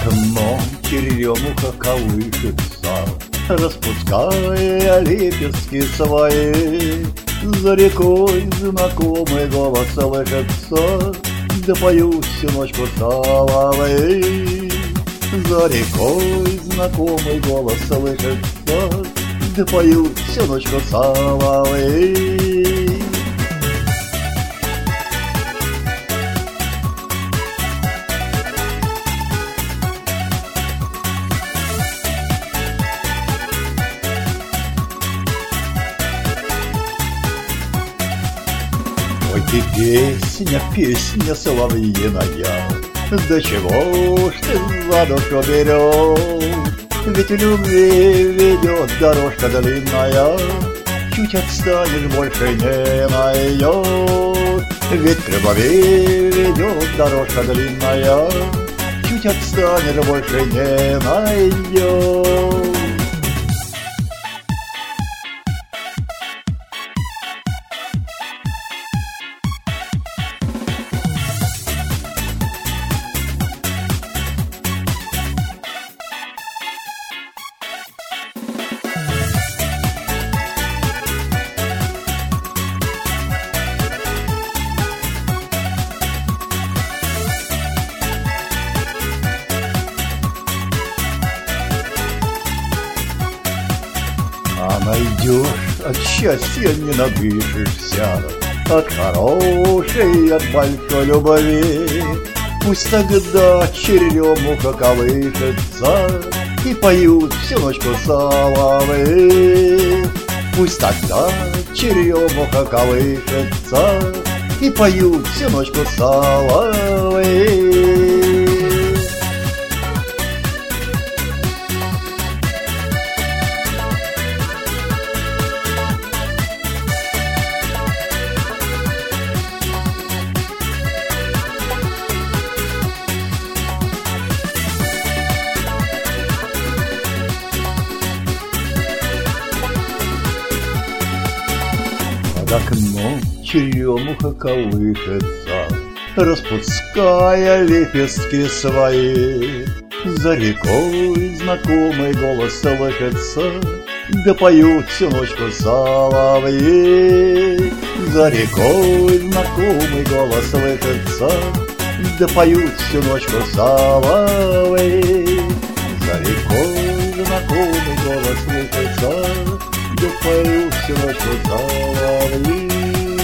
окном черемуха колышется, распуская лепестки свои. За рекой знакомый голос слышится, да поют всю ночку соловьи. За рекой знакомый голос слышится, да поют всю ночку соловьи. Ой, ты песня, песня соловьиная, да чего ж ты за душу берешь? Ведь в любви ведет дорожка длинная, чуть отстанешь, больше не найдешь. Ведь к любви ведет дорожка длинная, чуть отстанешь, больше не найдешь. А найдешь, от счастья не надышишься, от хорошей, от большой любви. Пусть тогда черемуха колышется и поют всю ночку соловьи. Пусть тогда черемуха колышется и поют всю ночку соловьи. Под окном черемуха колышется, распуская лепестки свои. За рекой знакомый голос слышится, да поют всю ночку соловьи. За рекой знакомый голос слышится, да поют всю ночку соловьи. За рекой знакомый голос слышится, да поют всю ночку соловьи.